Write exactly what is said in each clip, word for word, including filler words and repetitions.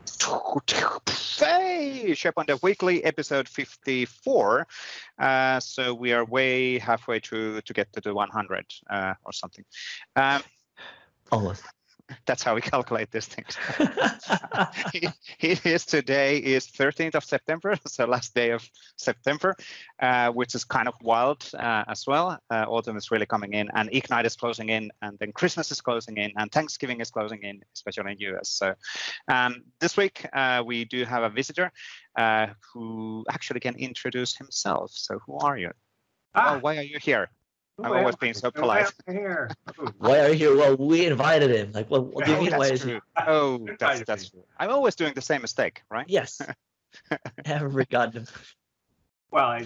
Hey, SharePoint Dev Weekly, episode fifty-four. Uh, so we are way halfway through to get to the one hundred uh, or something. Um, Almost. That's how we calculate these things. It is today is thirteenth of September, so last day of September, uh, which is kind of wild uh, as well. Uh, autumn is really coming in, and Ignite is closing in, and then Christmas is closing in, and Thanksgiving is closing in, especially in the U S. So um, this week uh, we do have a visitor uh, who actually can introduce himself. So who are you? Ah. Oh, why are you here? I'm Why always am being I- so why polite. am I here? Why are you here? Well, we invited him. Like, well, what do you Oh, mean? Why that's is true. he? Oh, that's Invited that's me. true. I'm always doing the same mistake, right? Yes. Every goddamn. Well, I,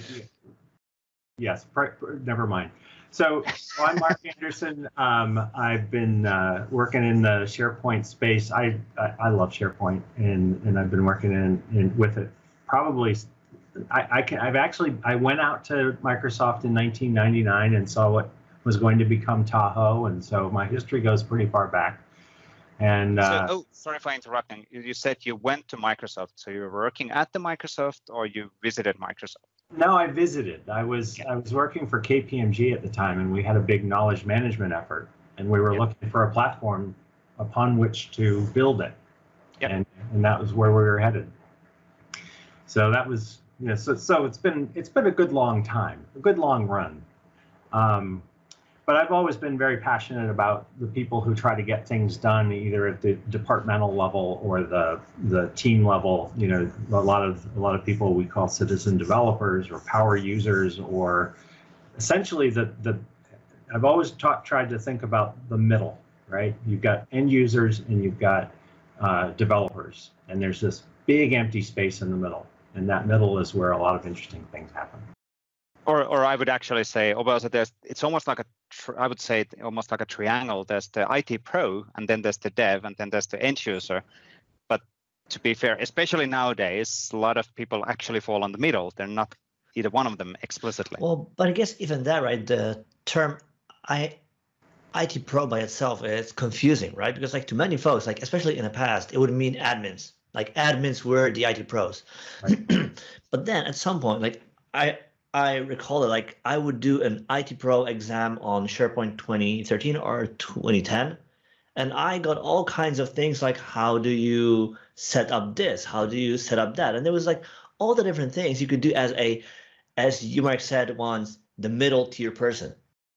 yes, pr- pr- never mind. So I'm Mark Anderson. Um, I've been uh, working in the SharePoint space. I, I I love SharePoint, and and I've been working in, in with it probably. I, I can. I've actually. I went out to Microsoft in nineteen ninety-nine and saw what was going to become Tahoe, and so my history goes pretty far back. And uh, So, oh, sorry for interrupting. You you said you went to Microsoft, so you were working at the Microsoft, or you visited Microsoft? no, I visited. I was I was working for K P M G at the time, and we had a big knowledge management effort, and we were Yep. looking for a platform upon which to build it, Yep. and and that was where we were headed. So that was you know so so it's been it's been a good long time, a good long run. Um, but I've always been very passionate about the people who try to get things done, either at the departmental level or the the team level. You know, a lot of a lot of people we call citizen developers or power users, or essentially the the. I've always taught, tried to think about the middle, right? You've got end users and you've got uh, developers, and there's this big empty space in the middle, and that middle is where a lot of interesting things happen. Or, or I would actually say, or also there's, it's almost like a, tr- I would say it almost like a triangle. There's the I T pro, and then there's the dev, and then there's the end user. But to be fair, especially nowadays, a lot of people actually fall on the middle. They're not either one of them explicitly. Well, but I guess even that, right? The term I, I T pro by itself is confusing, right? Because like to many folks, like especially in the past, it would mean admins. Like admins were the I T pros. Right. But then at some point, like I I recall that like I would do an I T pro exam on SharePoint twenty thirteen or twenty ten, and I got all kinds of things like how do you set up this, how do you set up that, and there was like all the different things you could do as a, as you might said once, the middle tier person.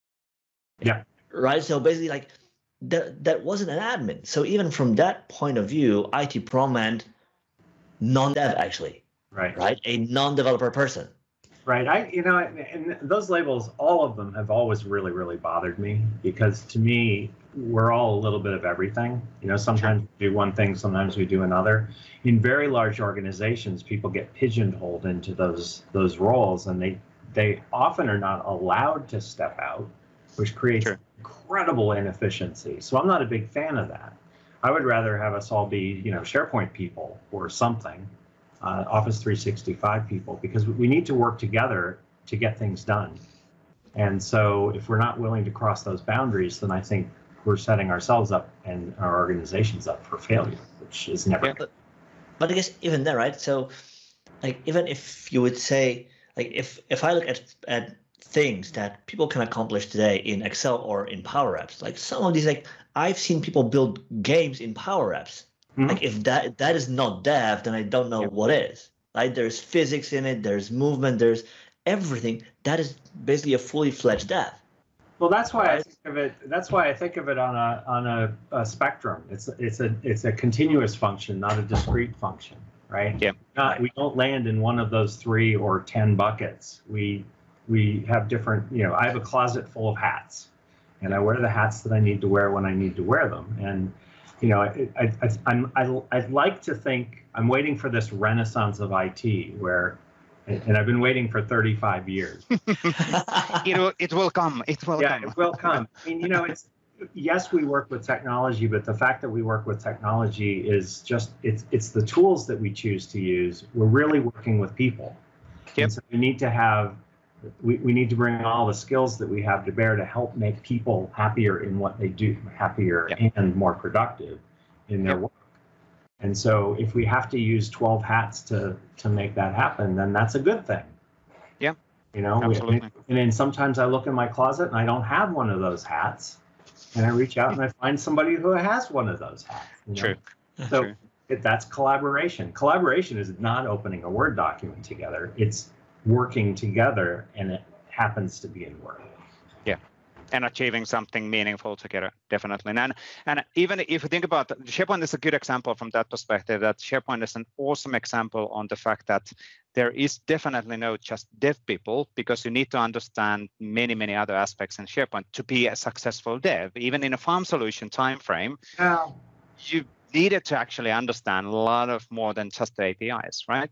Yeah. Right. So basically, like that that wasn't an admin. So even from that point of view, I T pro meant non-dev actually, Right. right? A non-developer person. Right. I, you know, and those labels, all of them have always really, really bothered me, because to me, we're all a little bit of everything. You know, sometimes we do one thing, sometimes we do another. In very large organizations, people get pigeonholed into those those roles, and they they often are not allowed to step out, which creates Sure. incredible inefficiency. So I'm not a big fan of that. I would rather have us all be, you know, SharePoint people or something. Uh, Office three sixty-five people, because we need to work together to get things done. And so if we're not willing to cross those boundaries, then I think we're setting ourselves up and our organizations up for failure, which is never Yeah. good. But, but I guess even there, right? So like even if you would say, like if if I look at at things that people can accomplish today in Excel or in Power Apps, like some of these, like I've seen people build games in Power Apps. Mhm. Like if that that is not dev, then I don't know Yep. what is. Right? There's physics in it, there's movement, there's everything. That is basically a fully fledged dev. Well, that's why I Right. think of it. That's why I think of it on a on a, a spectrum. It's it's a it's a continuous function, not a discrete function, right? Yeah. Not, we don't land in one of those three or ten buckets. We we have different. You know, I have a closet full of hats, and I wear the hats that I need to wear when I need to wear them. And you know, I I I I'm, I I'd like to think I'm waiting for this renaissance of I T where. And I've been waiting for thirty-five years. It will, it will come. It will Yeah, come. it will come. I mean, you know, it's yes, we work with technology, but the fact that we work with technology is just it's it's the tools that we choose to use. We're really working with people. Yep. And so we need to have we, we need to bring all the skills that we have to bear to help make people happier in what they do, happier Yep. and more productive in their Yep. work. And so if we have to use twelve hats to to make that happen, then that's a good thing. Yeah, you know, absolutely. and then sometimes I look in my closet and I don't have one of those hats, and I reach out and I find somebody who has one of those hats. You know? True. So True. It, that's collaboration. Collaboration is not opening a Word document together. It's working together, and it happens to be in Word. Yeah, and achieving something meaningful together, definitely. And and even if you think about SharePoint, is a good example from that perspective. That SharePoint is an awesome example on the fact that there is definitely no just dev people, because you need to understand many many other aspects in SharePoint to be a successful dev. Even in a farm solution timeframe, Yeah. you needed to actually understand a lot of more than just the A P Is, right?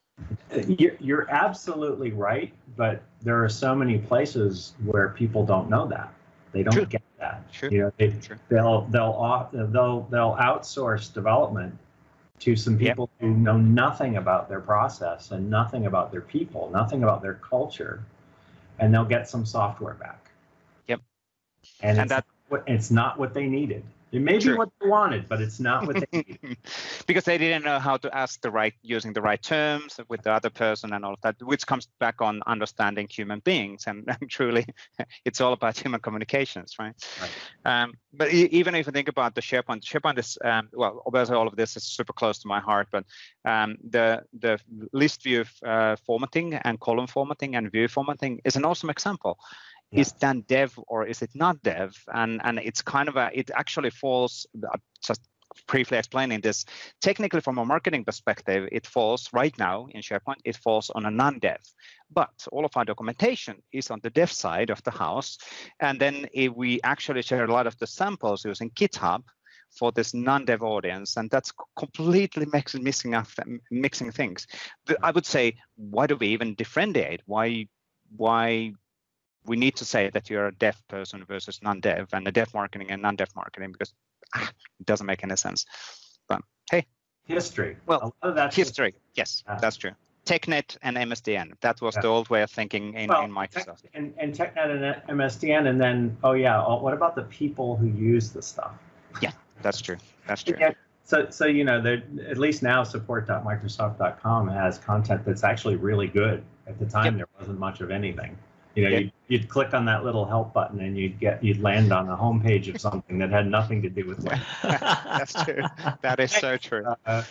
You're, you're absolutely right, but there are so many places where people don't know that. They don't True. get that. True. You know, they, True. they'll they'll off, they'll they'll outsource development to some people yep. who know nothing about their process and nothing about their people, nothing about their culture, and they'll get some software back. Yep. And, and it's, that what, it's not what they needed. It may True. be what they wanted, but it's not what they needed. Because they didn't know how to ask the right, using the right terms with the other person and all of that, which comes back on understanding human beings. And, and truly, it's all about human communications, right? right. Um, but e even if you think about the SharePoint, SharePoint is, um, well, obviously all of this is super close to my heart, but um, the, the list view uh, formatting and column formatting and view formatting is an awesome example. Yeah. Is then dev or is it not dev? And and it's kind of a, it actually falls, just briefly explaining this, technically from a marketing perspective, it falls right now in SharePoint, it falls on a non-dev. But all of our documentation is on the dev side of the house. And then if we actually share a lot of the samples using GitHub for this non-dev audience, and that's completely mixing, mixing, up, mixing things. But I would say, why do we even differentiate? Why, why? We need to say that you're a dev person versus non-dev, and a dev marketing and non-dev marketing, because ah, it doesn't make any sense. But hey, history. Well, a lot of that's history. Yes, uh, that's true. TechNet and M S D N. That was yeah. the old way of thinking in, well, in Microsoft. Tech, and, and TechNet and M S D N, and then oh yeah, oh, what about the people who use the stuff? Yeah, that's true. That's true. Yeah. So, so you know, at least now support dot microsoft dot com has content that's actually really good. At the time, yep. there wasn't much of anything. You know, yep. you'd, you'd click on that little help button and you'd get you'd land on a homepage of something that had nothing to do with it. That's true. That is so true. Uh,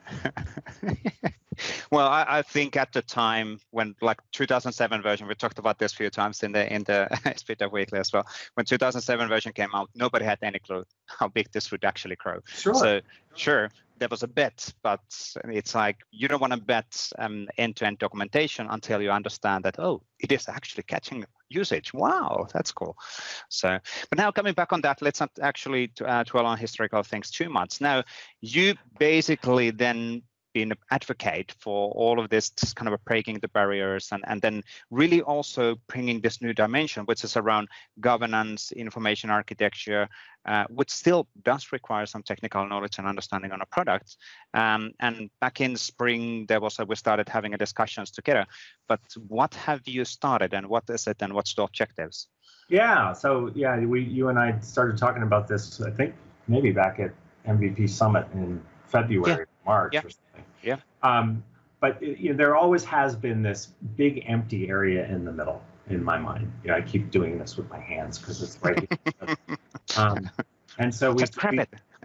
well, I, I think at the time when, like two thousand seven version, we talked about this a few times in the in the SPDev Weekly as well. When two thousand seven version came out, nobody had any clue how big this would actually grow. Sure. So sure, there was a bet, but it's like you don't want to bet um, end-to-end documentation until you understand that, oh, it is actually catching usage. Wow, that's cool. So, but now coming back on that, let's not actually uh, dwell on historical things too much. Now, you basically then been an advocate for all of this, this kind of breaking the barriers, and, and then really also bringing this new dimension, which is around governance, information architecture, uh, which still does require some technical knowledge and understanding on a product. Um, and back in spring, there was a, we started having a discussions together. But what have you started, and what is it, and what's the objectives? Yeah, so yeah, we you and I started talking about this, I think maybe back at M V P Summit in February, yeah. March, yeah. or something. Yeah. Um, but you know, there always has been this big empty area in the middle in my mind. You know, I keep doing this with my hands because it's right here. um, and so we, Just prep we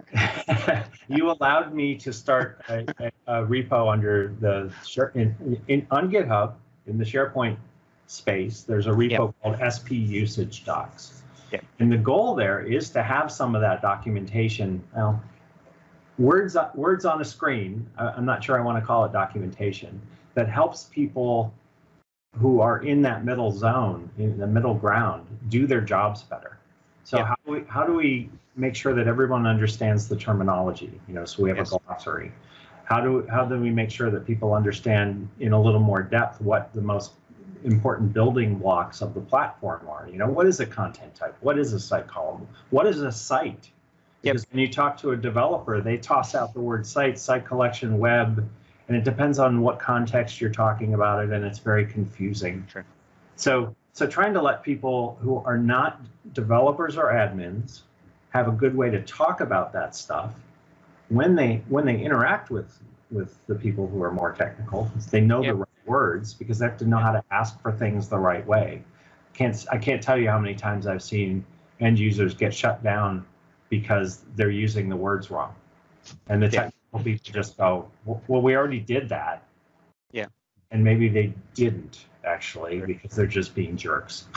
it. you allowed me to start a, a, a repo under the in, in on GitHub in the SharePoint space. There's a repo yep. called S P Usage Docs. Yep. And the goal there is to have some of that documentation. Well, words words on a screen, I'm not sure I want to call it documentation, that helps people who are in that middle zone, in the middle ground, do their jobs better. So yeah. how do we how do we make sure that everyone understands the terminology? You know, so we have yes. a glossary. How do how do we make sure that people understand in a little more depth what the most important building blocks of the platform are? You know, what is a content type? What is a site column? What is a site? Because yep. when you talk to a developer, they toss out the word site, site collection, web, and it depends on what context you're talking about it, and it's very confusing. Sure. So, so trying to let people who are not developers or admins have a good way to talk about that stuff, when they when they interact with with the people who are more technical, they know Yep. the right words because they have to know how to ask for things the right way. Can't I can't tell you how many times I've seen end users get shut down because they're using the words wrong, and the Yeah. technical people just go, well, we already did that. Yeah. And maybe they didn't actually because they're just being jerks.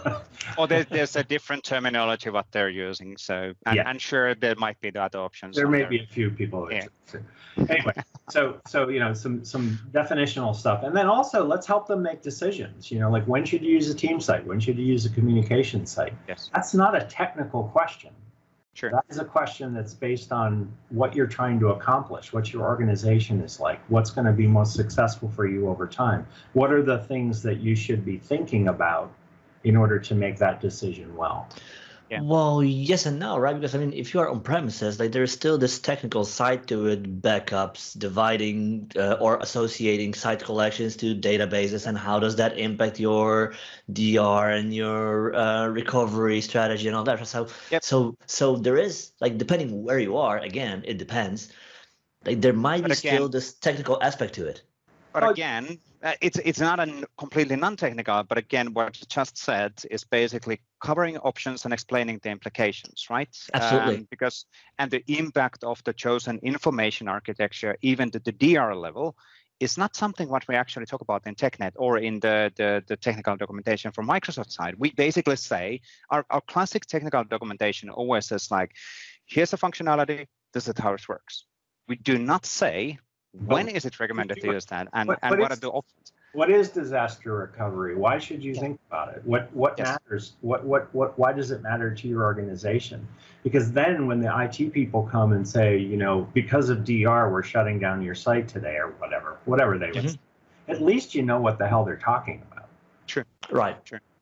Or there, there's a different terminology what they're using. So, and, Yeah. and sure, there might be the other options. There on may there. be a few people that Yeah. are jerks. Anyway, so so you know some some definitional stuff, and then also let's help them make decisions. You know, like when should you use a team site? When should you use a communication site? Yes. That's not a technical question. Sure. That is a question that's based on what you're trying to accomplish, what your organization is like, what's going to be most successful for you over time. What are the things that you should be thinking about in order to make that decision well? Yeah. Well, yes and no, right? Because I mean, if you are on premises, like there's still this technical side to it, backups, dividing uh, or associating site collections to databases, and how does that impact your D R and your uh, recovery strategy and all that. So, Yep. so, so there is like depending where you are. Again, it depends. Like there might But be again- still this technical aspect to it. But Oh. again, uh, it's it's not a n- completely non-technical. But again, what you just said is basically covering options and explaining the implications, right? Absolutely. Um, because and the impact of the chosen information architecture, even to the D R level, is not something what we actually talk about in TechNet or in the the, the technical documentation from Microsoft side. We basically say our, our classic technical documentation always says like, here's a functionality. This is how it works. We do not say when is it recommended to use that, and, But- and but what are it's- the options? What is disaster recovery? Why should you think about it? What what Yes. matters? What what what why does it matter to your organization? Because then when the I T people come and say, you know, because of D R we're shutting down your site today or whatever, whatever they would Mhm. say, at least you know what the hell they're talking about. Right.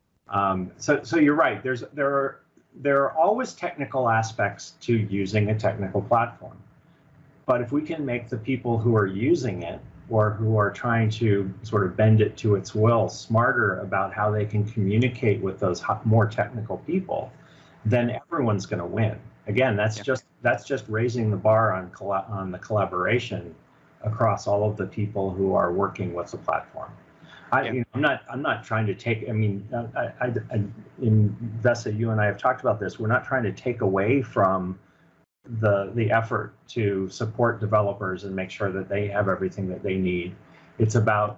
Um, so so you're right. There's there are there are always technical aspects to using a technical platform. But if we can make the people who are using it or who are trying to sort of bend it to its will smarter about how they can communicate with those ho- more technical people, then everyone's going to win. Again, that's Yeah. just that's just raising the bar on colla- on the collaboration across all of the people who are working with the platform. I, Yeah. you know, I'm not. I'm not trying to take. I mean, I, I, I, in Vesa, you and I have talked about this. We're not trying to take away from the the effort to support developers and make sure that they have everything that they need. It's about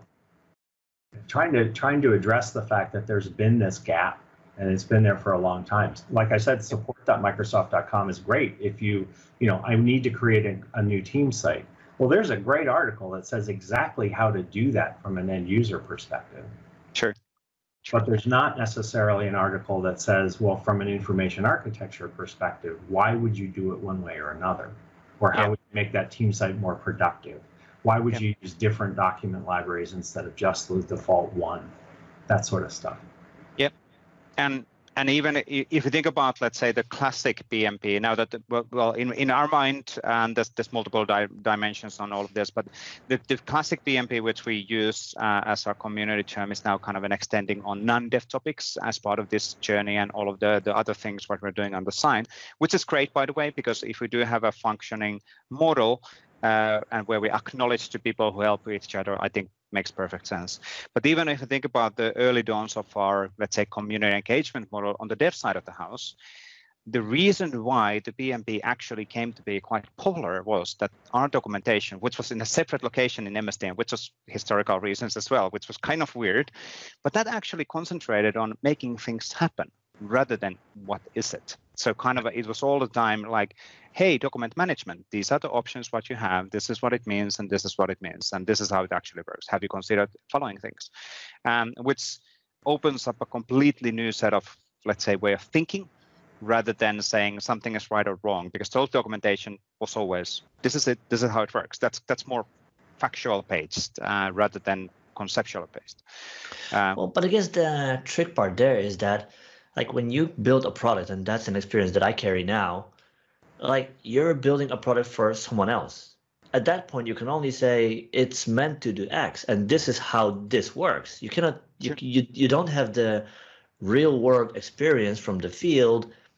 trying to trying to address the fact that there's been this gap, and it's been there for a long time. Like I said, support dot microsoft dot com is great. If you you know, I need to create a, a new team site. Well, there's a great article that says exactly how to do that from an end user perspective. Sure. But there's not necessarily an article that says, well, from an information architecture perspective, why would you do it one way or another? Or how Yeah. would you make that team site more productive? Why would Yeah. you use different document libraries instead of just the default one? That sort of stuff. Yep. And and even i- if you think about, let's say, the classic P M P, now that, the, well, well, in, in our mind, and there's, there's multiple di dimensions on all of this, but the, the classic P M P, which we use uh, as our community term, is now kind of an extending on non-dev topics as part of this journey and all of the, the other things what we're doing on the side, which is great, by the way, because if we do have a functioning model uh, and where we acknowledge to people who help each other, I think makes perfect sense. But even if you think about the early dawns of our, let's say, community engagement model on the dev side of the house, the reason why the P M P actually came to be quite popular was that our documentation, which was in a separate location in M S D N, which was historical reasons as well, which was kind of weird, but that actually concentrated on making things happen rather than what is it. So kind of a, it was all the time like, hey, document management, these are the options what you have, this is what it means, and this is what it means, and this is how it actually works. Have you considered following things? Um, which opens up a completely new set of, let's say, way of thinking, rather than saying something is right or wrong, because total documentation was always, this is it, this is how it works. That's that's more factual based uh, rather than conceptual based. Um, Well, but I guess the trick part there is that, like, when you build a product, and that's an experience that I carry now, like, you're building a product for someone else. At that point, you can only say it's meant to do X, and this is how this works. You cannot, you, Sure. you, you don't have the real world experience from the field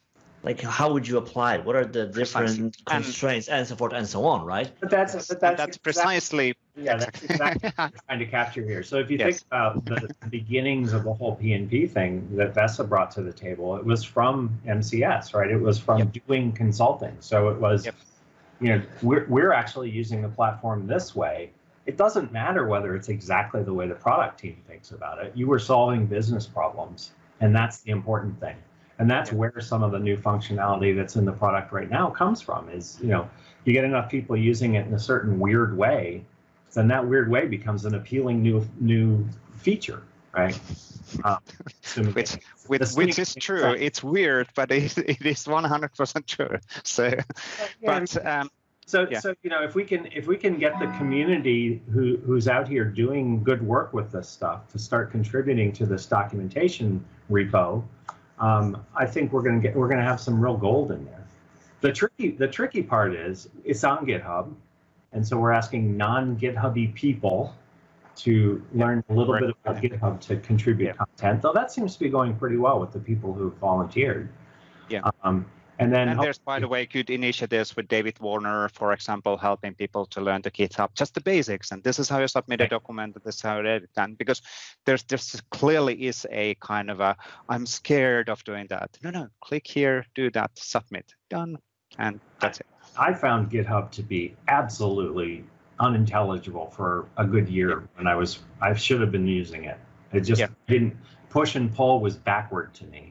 like how would you apply it? What are the different Precisely. constraints and, and so forth and so on, right? But that's Yes, but that's, that's exactly, precisely yeah, that's exactly what we're trying to capture here. So if you Yes. think about the beginnings of the whole P N P thing that Vesa brought to the table, it was from M C S, right? It was from Yep. doing consulting. So it was, Yep. you know, we're we're actually using the platform this way. It doesn't matter whether it's exactly the way the product team thinks about it. You were solving business problems, and that's the important thing. And that's Yeah. where some of the new functionality that's in the product right now comes from is, you know, you get enough people using it in a certain weird way, then that weird way becomes an appealing new new feature, right? Um, which which, which is true. It's weird, but it, it is one hundred percent true. So, yeah, but um, so yeah. so you know, if we can if we can get the community who who's out here doing good work with this stuff to start contributing to this documentation repo, um, I think we're going to get we're going to have some real gold in there. The tricky the tricky part is it's on GitHub, and so we're asking non-GitHubby people to learn a little bit about GitHub to contribute Yeah. content. Though that seems to be going pretty well with the people who volunteered. Yeah. Um, and then and there's, by the way, good initiatives with David Warner, for example, helping people to learn the GitHub, just the basics. And this is how you submit a Right. document. This is how it is done. Because there's this clearly is a kind of a, I'm scared of doing that. No, no, click here, do that, submit, done. And that's it. I found GitHub to be absolutely unintelligible for a good year when I was, I should have been using it. It just Yeah. didn't, push and pull was backward to me.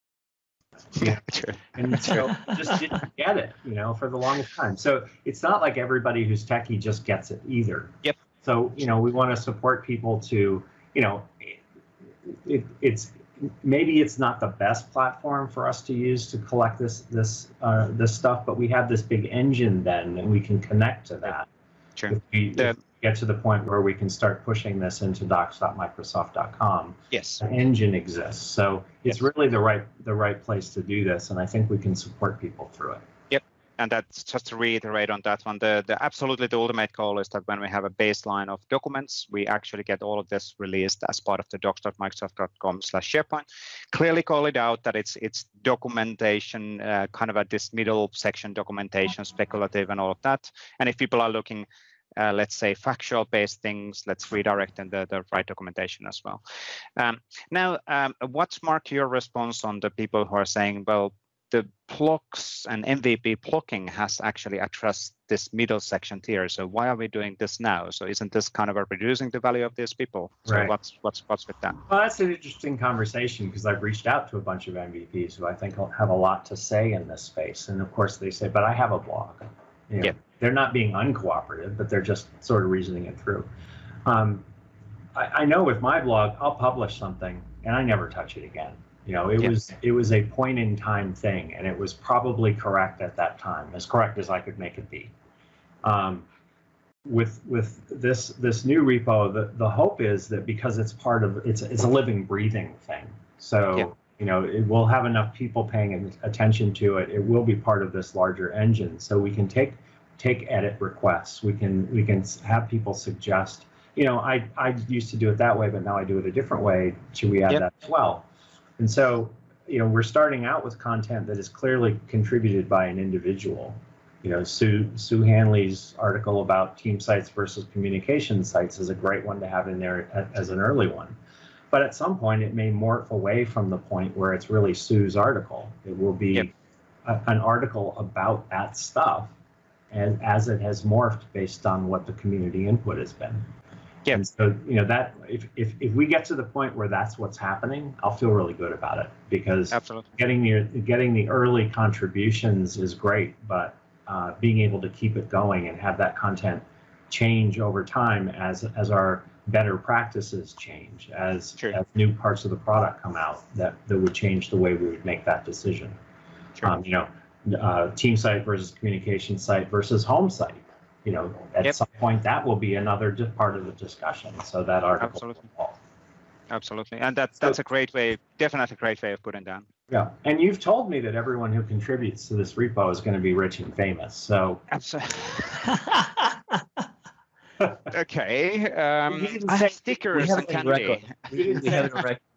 Yeah, true. And so just didn't get it, you know, for the longest time. So it's not like everybody who's techie just gets it either. Yep. So, you know, we want to support people to, you know, it, it's, maybe it's not the best platform for us to use to collect this this uh, this stuff, but we have this big engine then, and we can connect to that. True. If we, The- if we get to the point where we can start pushing this into docs dot microsoft dot com, Yes. the engine exists. So it's Yes. really the right the right place to do this, and I think we can support people through it. And that's just to reiterate on that one, the, the absolutely the ultimate goal is that when we have a baseline of documents, we actually get all of this released as part of the docs dot microsoft dot com slash SharePoint. Clearly call it out that it's it's documentation, uh, kind of at this middle section documentation, speculative and all of that. And if people are looking, uh, let's say factual based things, let's redirect in the, the right documentation as well. Um, now, um, what's Mark your response on the people who are saying, well, the blocks and M V P blocking has actually addressed this middle section tier. So why are we doing this now? So isn't this kind of a reducing the value of these people? So Right. what's what's what's with that? Well, that's an interesting conversation because I've reached out to a bunch of M V Ps who I think have a lot to say in this space. And of course they say, but I have a blog. You know, Yeah. They're not being uncooperative, but they're just sort of reasoning it through. Um, I, I know with my blog, I'll publish something and I never touch it again. You know, it Yeah. was it was a point in time thing, and it was probably correct at that time, as correct as I could make it be. Um, with with this this new repo, the, the hope is that because it's part of it's it's a living, breathing thing. So Yeah. you know, it will have enough people paying attention to it. It will be part of this larger engine, so we can take take edit requests. We can we can have people suggest. You know, I I used to do it that way, but now I do it a different way. Should we add Yep. that as well? And so, you know, we're starting out with content that is clearly contributed by an individual. You know, Sue Sue Hanley's article about team sites versus communication sites is a great one to have in there as an early one. But at some point, it may morph away from the point where it's really Sue's article. It will be Yep. a, an article about that stuff, and as it has morphed based on what the community input has been. Yeah. And so, you know, that if, if if we get to the point where that's what's happening, I'll feel really good about it because Absolutely. getting the getting the early contributions is great, but uh, being able to keep it going and have that content change over time as as our better practices change, as Sure. as new parts of the product come out that that would change the way we would make that decision. Sure. Um, you know, uh, team site versus communication site versus home site. You know, at Yep. some point that will be another di- part of the discussion. So that article. Absolutely. will fall. Absolutely. And that So- that's a great way, definitely a great way of putting down. Yeah, and you've told me that everyone who contributes to this repo is going to be rich and famous. So Absolutely. Okay. Um, You didn't I say- have stickers we have and it in candy. record. We, we have it on record.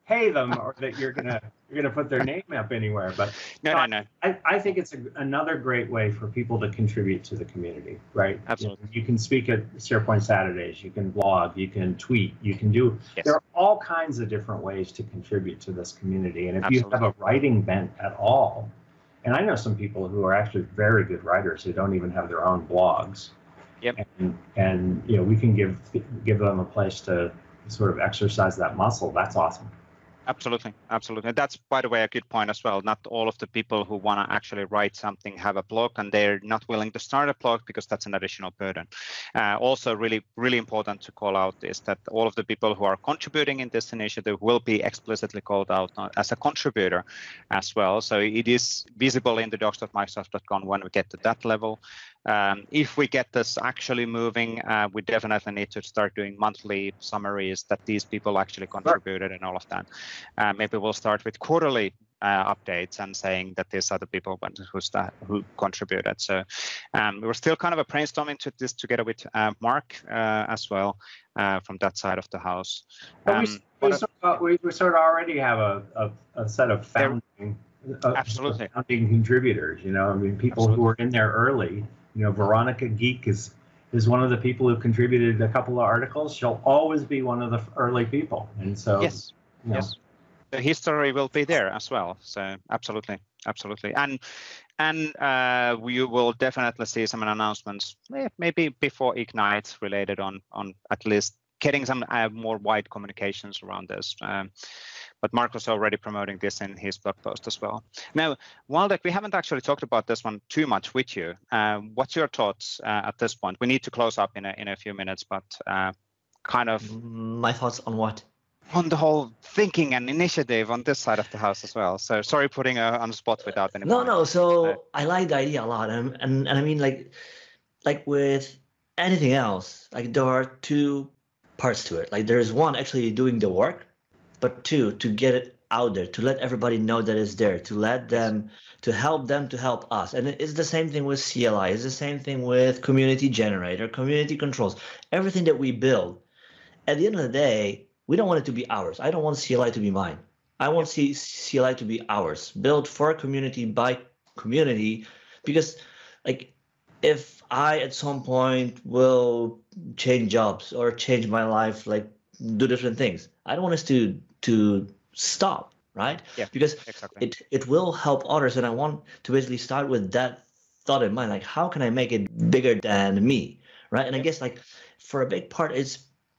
pay them or that you're gonna you're gonna put their name up anywhere. But no, no, no. I, I think it's a, another great way for people to contribute to the community, right? Absolutely. You, you can speak at SharePoint Saturdays, you can blog, you can tweet, you can do. Yes. There are all kinds of different ways to contribute to this community, and if Absolutely. you have a writing bent at all, and I know some people who are actually very good writers who don't even have their own blogs. Yep. And, and you know, we can give give them a place to sort of exercise that muscle. That's awesome. Absolutely, absolutely. That's, by the way, a good point as well. Not all of the people who want to actually write something have a blog, and they're not willing to start a blog because that's an additional burden. Uh, also, really, really important to call out is that all of the people who are contributing in this initiative will be explicitly called out as a contributor as well. So it is visible in the docs dot microsoft dot com when we get to that level. Um, if we get this actually moving, uh, we definitely need to start doing monthly summaries that these people actually contributed and all of that. Uh, maybe we'll start with quarterly uh, updates and saying that these are the people who, start, who contributed. So um, we're still kind of a brainstorming to this together with uh, Mark uh, as well uh, from that side of the house. Um, we, we, a, sort of, we, we sort of already have a, a, a set of founding, uh, absolutely. founding contributors. You know, I mean, people absolutely. who were in there early. You know, Veronica Geek is is one of the people who contributed a couple of articles. She'll always be one of the early people, and so yes, you know. yes, the history will be there as well. So absolutely, absolutely, and and uh, we will definitely see some announcements, maybe before Ignite, related on on at least getting some uh, more wide communications around this. Um, But Mark was already promoting this in his blog post as well. Now, Waldek, we haven't actually talked about this one too much with you. Um, what's your thoughts uh, at this point? We need to close up in a, in a few minutes, but uh, kind of... My thoughts on what? On the whole thinking and initiative on this side of the house as well. So sorry putting her on the spot without any No, point. no, so uh, I like the idea a lot. And, and, and I mean, like, like with anything else, like there are two parts to it. Like there's one actually doing the work, but two, to get it out there, to let everybody know that it's there, to let them, to help them to help us. And it's the same thing with C L I. It's the same thing with Community Generator, Community Controls, everything that we build. At the end of the day, we don't want it to be ours. I don't want C L I to be mine. I want C L I to be ours, built for community by community, because like if I at some point will change jobs or change my life, like do different things, I don't want us to to stop, right? Yeah, because exactly. it it will help others, and I want to basically start with that thought in mind, like how can I make it bigger than me, right? And yeah. I guess like for a big part, it's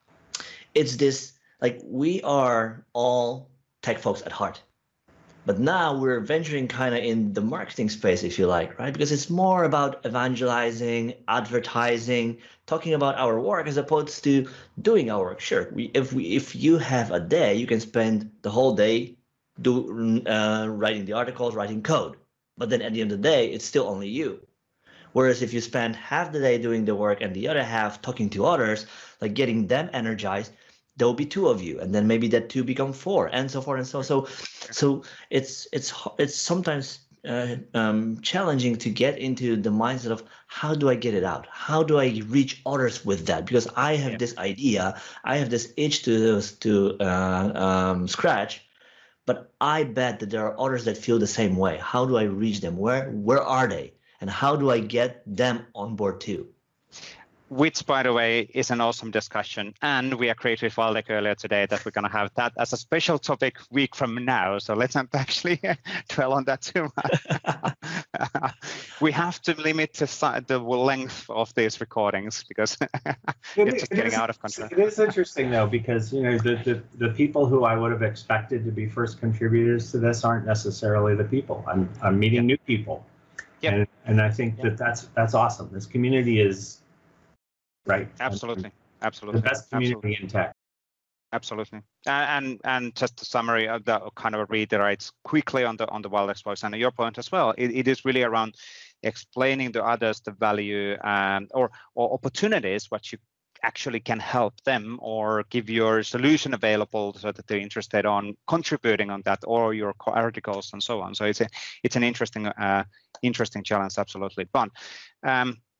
it's this, like we are all tech folks at heart, but now we're venturing kind of in the marketing space, if you like, right? Because it's more about evangelizing, advertising, talking about our work as opposed to doing our work. Sure, we, if we if you have a day, you can spend the whole day do uh, writing the articles, writing code. But then at the end of the day, it's still only you. Whereas if you spend half the day doing the work and the other half talking to others, like getting them energized, there will be two of you, and then maybe that two become four, and so forth and so so. So it's it's it's sometimes uh, um, challenging to get into the mindset of how do I get it out? How do I reach others with that? Because I have yeah. this idea, I have this itch to to uh, um, scratch, but I bet that there are others that feel the same way. How do I reach them? Where where are they? And how do I get them on board too? Which, by the way, is an awesome discussion. And we agreed with Waldek earlier today that we're going to have that as a special topic week from now. So let's not actually dwell on that too much. We have to limit the, the length of these recordings because it, it's just it getting is, out of control. It is interesting, though, because you know the, the, the people who I would have expected to be first contributors to this aren't necessarily the people. I'm, I'm meeting yep. new people. Yep. And, and I think yep. that that's, that's awesome. This community is... Right. Absolutely. Absolutely. The best community Absolutely. in tech. Absolutely. And and just a summary of that kind of reiterates quickly on the on the Waldek's voice and your point as well. It, it is really around explaining to others the value um, or or opportunities what you actually can help them or give your solution available so that they're interested on contributing on that or your articles and so on. So it's a it's an interesting uh, interesting challenge. Absolutely. But um,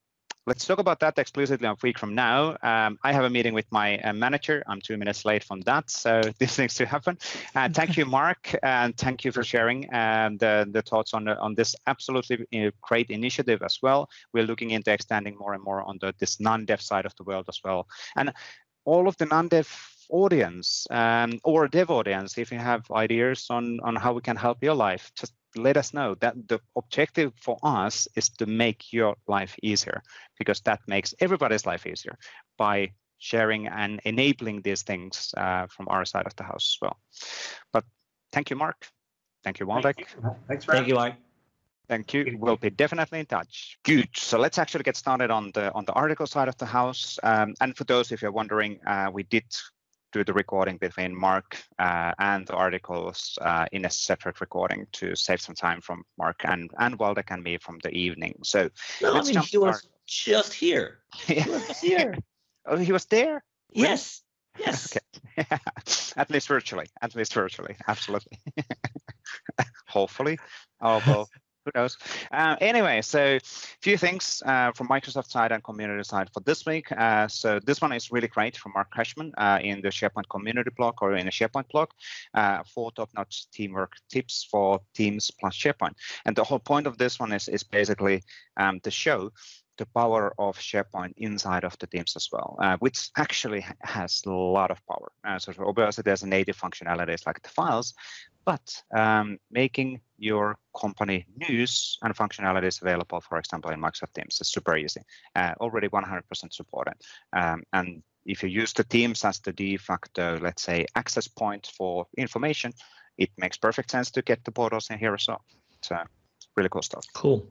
let's talk about that explicitly a week from now. Um, I have a meeting with my uh, manager. I'm two minutes late from that, so this needs to happen. Uh, thank you, Mark, and thank you for sharing um, the, the thoughts on the, on this absolutely uh, great initiative as well. We're looking into extending more and more on the this non-dev side of the world as well. And all of the non-dev audience um, or dev audience, if you have ideas on, on how we can help your life, just let us know. That the objective for us is to make your life easier, because that makes everybody's life easier by sharing and enabling these things uh, from our side of the house as well. But thank you, Mark. Thank you, Waldek. Thank you. Thanks for Thank you, Mike. Thank you. We'll be definitely in touch. Good. So let's actually get started on the on the article side of the house. Um, and for those, if you're wondering, uh, we did do the recording between Mark uh, and the articles uh, in a separate recording to save some time from Mark and and Waldek and me from the evening. So No, I let's mean, jump he was start. just here. He was just here. Oh, he was there? Yes. Yes. Okay. At least virtually. At least virtually. Absolutely. Hopefully. Oh, well, who knows? Uh, anyway, so a few things uh, from Microsoft side and community side for this week. Uh, so this one is really great from Mark Cashman uh, in the SharePoint community blog or in the SharePoint blog, uh, four top-notch teamwork tips for Teams plus SharePoint. And the whole point of this one is, is basically um, to show the power of SharePoint inside of the Teams as well, uh, which actually has a lot of power. Uh, so obviously there's a native functionalities like the files, but um, making your company news and functionalities available, for example, in Microsoft Teams is super easy, uh, already one hundred percent supported. Um, and if you use the Teams as the de facto, let's say, access point for information, it makes perfect sense to get the portals in here as well. So really cool stuff. Cool.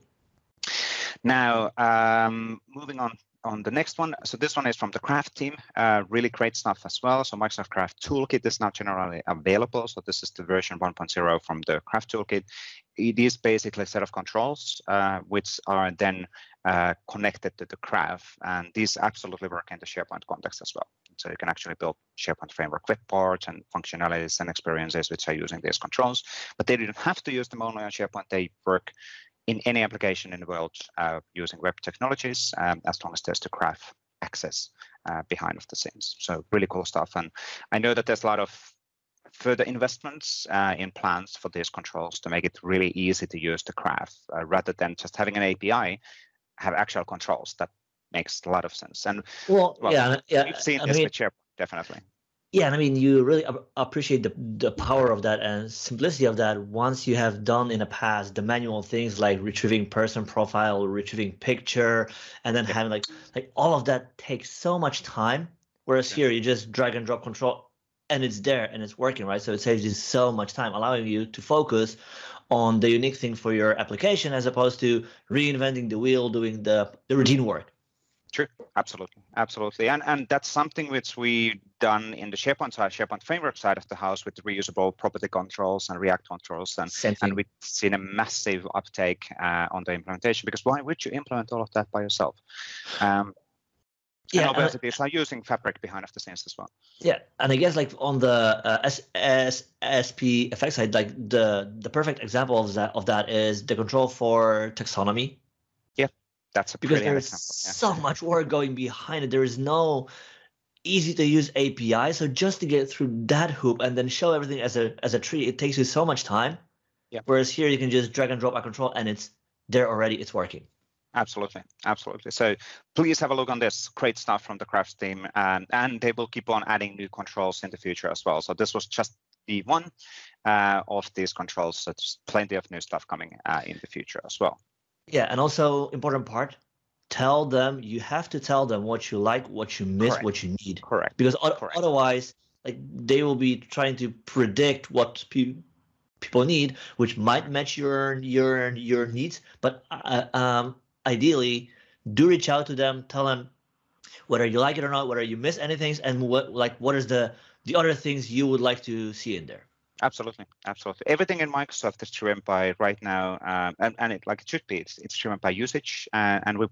Now, um, moving on on the next one. So this one is from the Craft team, uh, really great stuff as well. So Microsoft Craft Toolkit is now generally available. So this is the version one point oh from the Craft Toolkit. It is basically a set of controls uh, which are then uh, connected to the Craft, and these absolutely work in the SharePoint context as well. So you can actually build SharePoint framework web parts and functionalities and experiences which are using these controls, but they didn't have to use them only on SharePoint. They work in any application in the world uh, using web technologies, um, as long as there's the Craft access uh, behind of the scenes. So really cool stuff. And I know that there's a lot of further investments uh, in plans for these controls to make it really easy to use the Craft, uh, rather than just having an A P I, have actual controls. That makes a lot of sense. And Well, well, yeah, yeah. we've seen I this mean, with SharePoint, definitely. Yeah, and I mean, you really ap- appreciate the the power of that and simplicity of that once you have done in the past the manual things like retrieving person profile, retrieving picture, and then Yeah. having like like all of that takes so much time. Whereas Yeah. here you just drag and drop control and it's there and it's working, right? So it saves you so much time, allowing you to focus on the unique thing for your application as opposed to reinventing the wheel, doing the, the routine work. True, absolutely, absolutely, and and that's something which we done in the SharePoint side, SharePoint framework side of the house with the reusable property controls and React controls, and Same thing. and we've seen a massive uptake uh, on the implementation. Because why would you implement all of that by yourself? Um, Yeah, and and obviously these are using Fabric behind of the scenes as well. Yeah, and I guess like on the uh, S S S P effect side, like the the perfect example of that of that is the control for taxonomy. That's a Because brilliant there's example. Yeah. so much work going behind it. There is no easy to use A P I. So just to get through that hoop and then show everything as a as a tree, it takes you so much time. Yeah. Whereas here you can just drag and drop a control and it's there already. It's working. Absolutely, absolutely. So please have a look on this great stuff from the Crafts team, um, and they will keep on adding new controls in the future as well. So this was just the one uh, of these controls. So there's plenty of new stuff coming uh, in the future as well. Yeah, and also important part, tell them, you have to tell them what you like, what you miss, Correct. what you need. Correct. Because o- Correct. otherwise, like they will be trying to predict what pe- people need, which might match your your your needs. But uh, um, ideally, do reach out to them, tell them whether you like it or not, whether you miss anything, and what like what is the the other things you would like to see in there. Absolutely, absolutely. Everything in Microsoft is driven by right now, um, and, and it like it should be. It's, it's driven by usage, uh, and we want to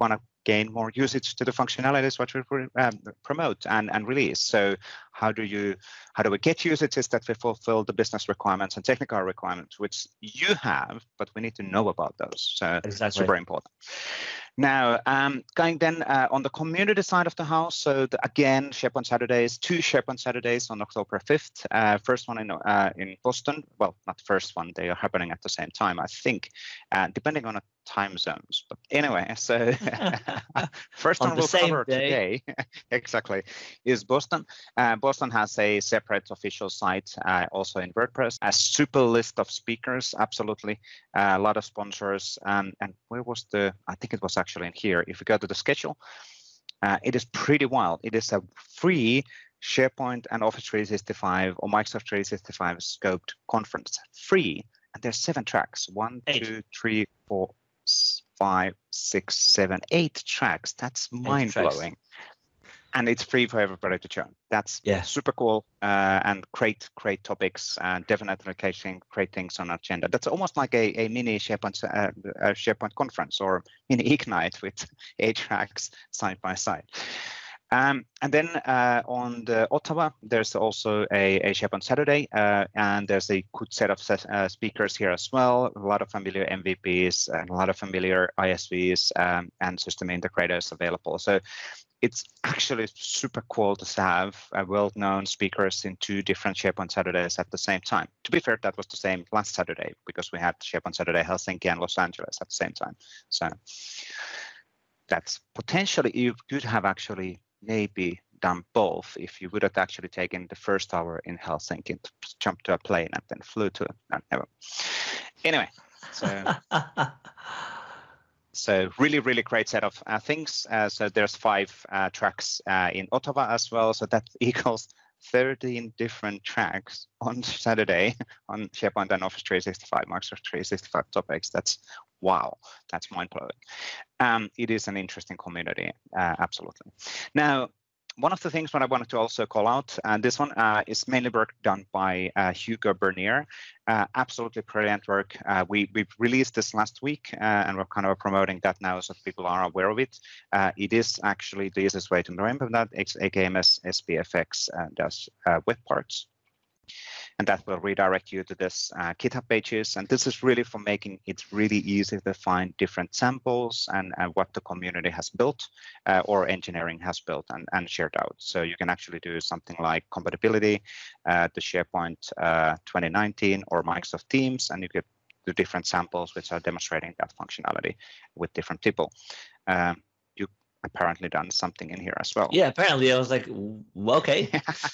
gain more usage to the functionalities what we um, promote and, and release. So how do you how do we get usages that we fulfill the business requirements and technical requirements, which you have, but we need to know about those. So Exactly. super important. Now, um, going then uh, on the community side of the house, so the, again, SharePoint Saturdays, two SharePoint Saturdays on October fifth. Uh, first one in uh, in Boston. Well, not the first one; they are happening at the same time, I think, uh, depending on the time zones. But anyway, so first On one the we'll same cover day. today, exactly, is Boston. Uh, Boston has a separate official site, uh, also in WordPress, a super list of speakers, absolutely, uh, a lot of sponsors, um, and where was the? I think it was actually in here. If we go to the schedule, uh, it is pretty wild. It is a free SharePoint and Office three sixty-five or Microsoft three sixty-five scoped conference, free, and there's seven tracks. One, Eight. two, three, four, five, six, seven, eight tracks. That's mind blowing. And it's free for everybody to join. That's Yeah. super cool uh, and great, great topics, and definitely catching great things on agenda. That's almost like a, a mini SharePoint, uh, a SharePoint conference or mini Ignite with eight tracks side by side. Um, and then uh, on the Ottawa, there's also a, a SharePoint Saturday, uh, and there's a good set of uh, speakers here as well. A lot of familiar M V Ps and a lot of familiar I S Vs um, and system integrators available. So it's actually super cool to have uh, well-known speakers in two different SharePoint Saturdays at the same time. To be fair, that was the same last Saturday because we had SharePoint Saturday Helsinki and Los Angeles at the same time. So that's potentially, you could have actually maybe done both if you would have actually taken the first hour in Helsinki, jumped to a plane and then flew to it. Anyway, so So really, really great set of uh, things. Uh, so there's five uh, tracks uh, in Ottawa as well. So that equals thirteen different tracks on Saturday on SharePoint and Office three sixty-five, Microsoft three sixty-five topics. That's wow, that's mind-blowing. Um, it is an interesting community, uh, absolutely. Now, one of the things that I wanted to also call out, and this one uh, is mainly work done by uh, Hugo Bernier. Uh, absolutely brilliant work. Uh, we we released this last week, uh, and we're kind of promoting that now so people are aware of it. Uh, it is actually the easiest way to remember that. It's A K M S S P F X uh, does uh, web parts. And that will redirect you to this uh, GitHub pages. And this is really for making it really easy to find different samples and, and what the community has built uh, or engineering has built and, and shared out. So you can actually do something like compatibility uh, to SharePoint uh, twenty nineteen or Microsoft Teams, and you get the different samples which are demonstrating that functionality with different people. Um, you apparently done something in here as well. Yeah, apparently I was like, okay.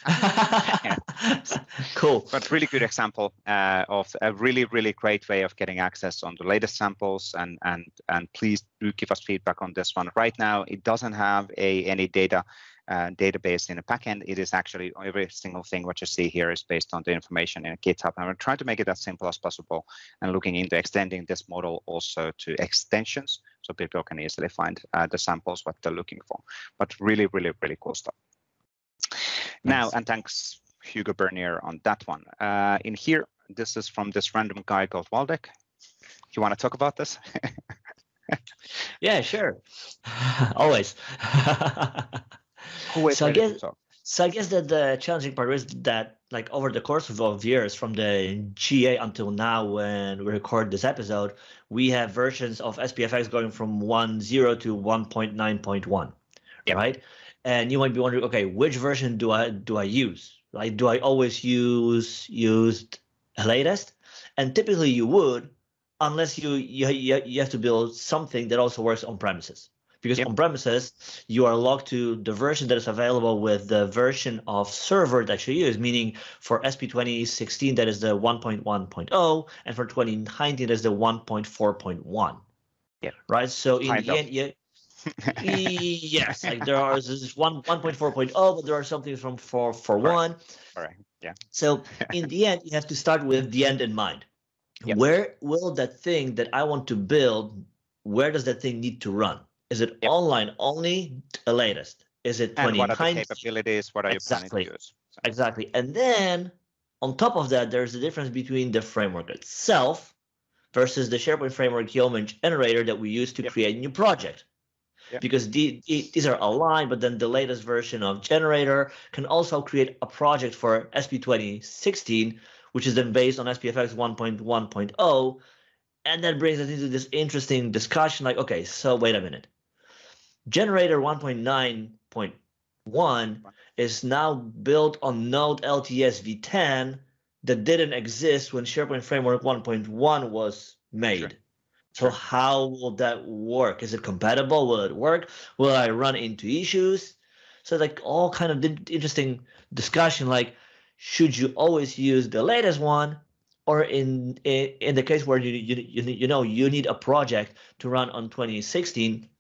Cool. But really good example uh, of a really, really great way of getting access on the latest samples, and and and please do give us feedback on this one. Right now, it doesn't have a any data uh, database in the backend. It is actually every single thing what you see here is based on the information in GitHub, and we're trying to make it as simple as possible and looking into extending this model also to extensions so people can easily find uh, the samples what they're looking for. But really, really, really cool stuff. Now, Nice. and thanks Hugo Bernier on that one. Uh, in here, this is from this random guy called Waldek. You want to talk about this? Yeah, sure. Always. Who is So I ready to guess- talk? So I guess that the challenging part is that, like, over the course of, of years, from the G A until now, when we record this episode, we have versions of S P F X going from one point zero to one point nine point one, Yep. right? And you might be wondering, okay, which version do I do I use? Like, do I always use use the latest? And typically you would, unless you you you you have to build something that also works on premises. Because Yep. on premises, you are locked to the version that is available with the version of server that you use, meaning for S P twenty sixteen, that is the one point one point zero, and for twenty nineteen, that is the one point four point one. Yep. Right? So in Kind the of. end, yeah, yes, like there are this is one 1.4.0, but there are something from four for one. All right. Yeah. So in the end, you have to start with the end in mind. Yep. Where will that thing that I want to build, where does that thing need to run? Is it Yep. online only, the latest? Is it And what are the twenty nineteen? capabilities? What are you planning Exactly. to use? So, Exactly. And then on top of that, there's the difference between the framework itself versus the SharePoint framework Yeoman generator that we use to Yep. create a new project. Yeah. because the, the, these are aligned, but then the latest version of Generator can also create a project for S P twenty sixteen, which is then based on S P F X one point one point zero. And that brings us into this interesting discussion like, okay, so wait a minute. Generator one point nine point one is now built on Node L T S v ten that didn't exist when SharePoint Framework one point one was made. Sure. So Sure. how will that work? Is it compatible? Will it work? Will I run into issues? So like all kind of interesting discussion, like should you always use the latest one? Or in, in in the case where you, you you know you need a project to run on twenty sixteen,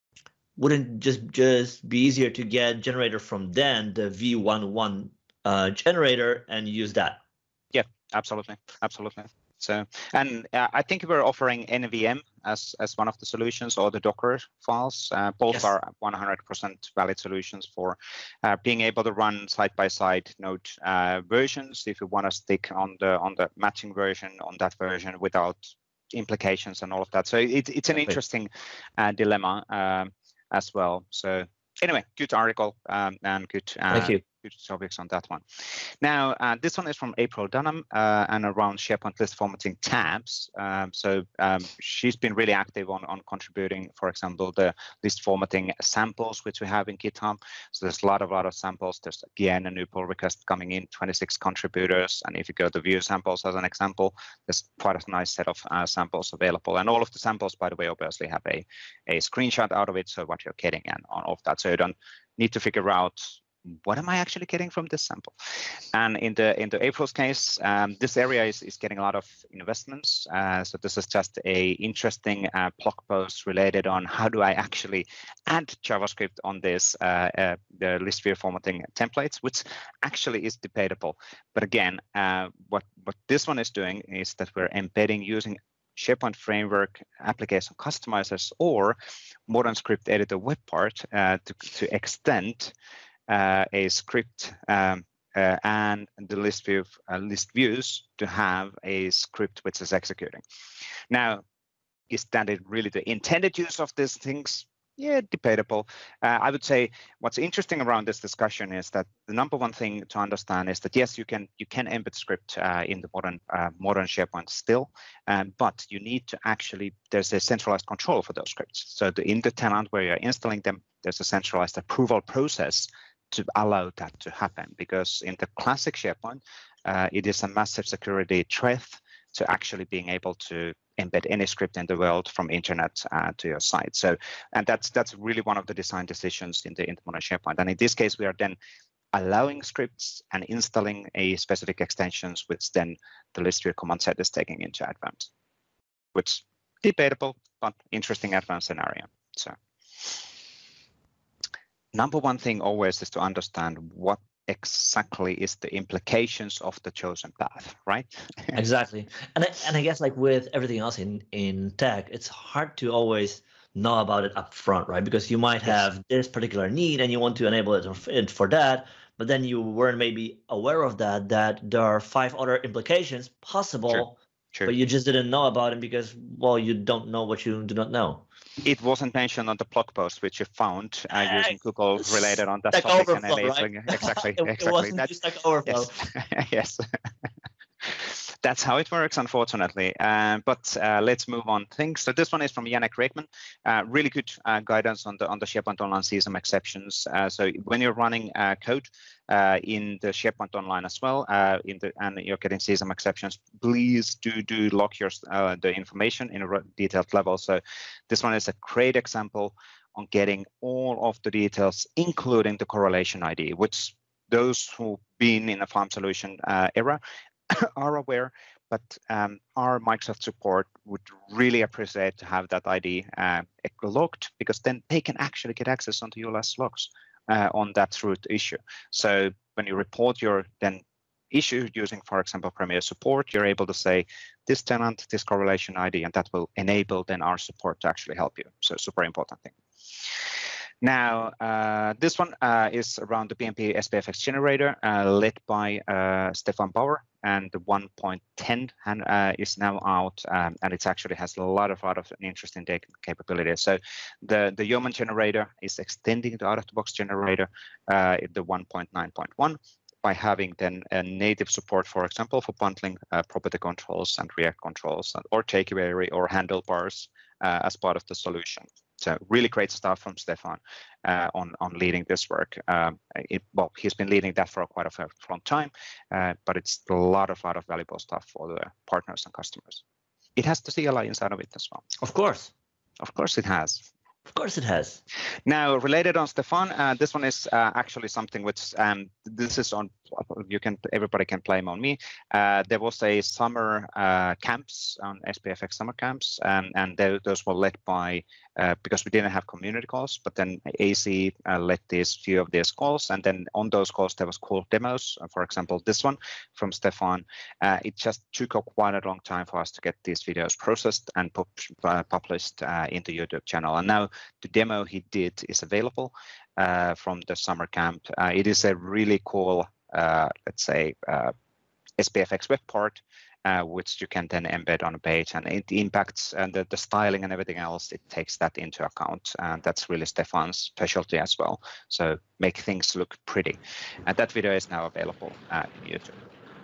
wouldn't just just be easier to get Generator from then, the v eleven uh, Generator, and use that? Yeah, absolutely, absolutely. So, and uh, I think we're offering N V M as as one of the solutions, or the Docker files. Uh, both Yes. are one hundred percent valid solutions for uh, being able to run side by side Node uh, versions. If you want to stick on the on the matching version on that version without implications and all of that. So it, it's an interesting uh, dilemma um, as well. So anyway, good article um, and good. Uh, Thank you. Good topics on that one. Now, uh, this one is from April Dunham uh, and around SharePoint list formatting tabs. Um, so um, she's been really active on, on contributing, for example, the list formatting samples, which we have in GitHub. So there's a lot of, lot of samples. There's again a new pull request coming in, twenty-six contributors. And if you go to view samples as an example, there's quite a nice set of uh, samples available. And all of the samples, by the way, obviously have a, a screenshot out of it. So what you're getting and on all of that. So you don't need to figure out what am I actually getting from this sample? And in the in the April's case, um, this area is, is getting a lot of investments. Uh, so this is just a interesting uh, blog post related on how do I actually add JavaScript on this uh, uh, the list view formatting templates, which actually is debatable. But again, uh, what what this one is doing is that we're embedding using SharePoint Framework application customizers or modern script editor web part uh, to to extend Uh, a script um, uh, and the list view uh, list views to have a script which is executing. Now, is that it really the intended use of these things? Yeah, debatable. Uh, I would say what's interesting around this discussion is that the number one thing to understand is that yes, you can you can embed script uh, in the modern uh, modern SharePoint still, um, but you need to actually there's a centralized control for those scripts. So the, in the tenant where you're installing them, there's a centralized approval process to allow that to happen, because in the classic SharePoint, uh, it is a massive security threat to actually being able to embed any script in the world from internet uh, to your site. So, and that's that's really one of the design decisions in the, in the modern SharePoint. And in this case, we are then allowing scripts and installing a specific extensions, which then the list view command set is taking into advance, which debatable but interesting advanced scenario. So. Number one thing always is to understand what exactly is the implications of the chosen path, right? Exactly. And I, and I guess like with everything else in, in tech, it's hard to always know about it up front, right? Because you might have yes. this particular need and you want to enable it for that, but then you weren't maybe aware of that, that there are five other implications possible, sure. Sure. But you just didn't know about it because, well, you don't know what you do not know. It wasn't mentioned on the blog post which you found uh, using Google related on that Stack topic. Overflow, and right? Exactly, it, exactly. It wasn't That's, just Stack Overflow. Yes. yes. That's how it works, unfortunately. Uh, but uh, let's move on things. So this one is from Yannick Reitman. Uh, really good uh, guidance on the on the SharePoint Online C S M exceptions. Uh, so when you're running uh, code uh, in the SharePoint Online as well, uh, in the and you're getting C S M exceptions, please do do log your uh, the information in a detailed level. So this one is a great example on getting all of the details, including the correlation I D, which those who've been in a farm solution uh, era are aware, but um, our Microsoft support would really appreciate to have that I D uh, logged, because then they can actually get access onto your last logs uh, on that root issue. So when you report your then issue using, for example, Premier Support, you're able to say this tenant, this correlation I D, and that will enable then our support to actually help you. So super important thing. Now, uh, this one uh, is around the B M P S P F X generator, uh, led by uh, Stefan Bauer. and the one point ten uh, is now out, um, and it actually has a lot of lot of interesting data capabilities. So the the Yeoman generator is extending the out-of-the-box generator, uh, the one point nine point one, by having then a native support, for example, for bundling uh, property controls and React controls, and, or jQuery or handlebars uh, as part of the solution. So really great stuff from Stefan uh, on on leading this work. Um, it, well, he's been leading that for quite a long time, uh, but it's a lot of lot of valuable stuff for the partners and customers. It has the C L I inside of it as well. Of course, of course, it has. Of course, it has. Now, related on Stefan, uh, this one is uh, actually something which um, this is on. You can everybody can blame on me. Uh, there was a summer uh, camps on S P F X summer camps, um, and they, those were led by uh, because we didn't have community calls, but then A C uh, led these few of these calls, and then on those calls there was cool demos. For example, this one from Stefan. Uh, it just took a quite a long time for us to get these videos processed and pu uh, published uh, into YouTube channel, and now the demo he did is available uh, from the summer camp. Uh, it is a really cool. Uh, let's say uh, S P F X web part, uh, which you can then embed on a page, and it impacts and the, the styling and everything else. It takes that into account, and that's really Stefan's specialty as well. So make things look pretty, and that video is now available uh, on YouTube.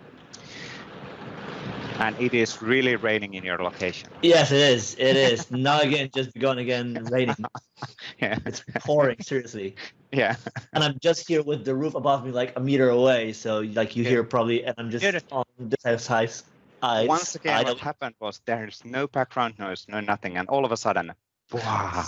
And it is really raining in your location. Yes, it is. It is. Now again, just begun again raining. Yeah. It's pouring, seriously. Yeah. And I'm just here with the roof above me like a meter away. So like you yeah. hear probably, and I'm just yeah. on this size. Ice. Once again, what happened was there's no background noise, no nothing. And all of a sudden, wow.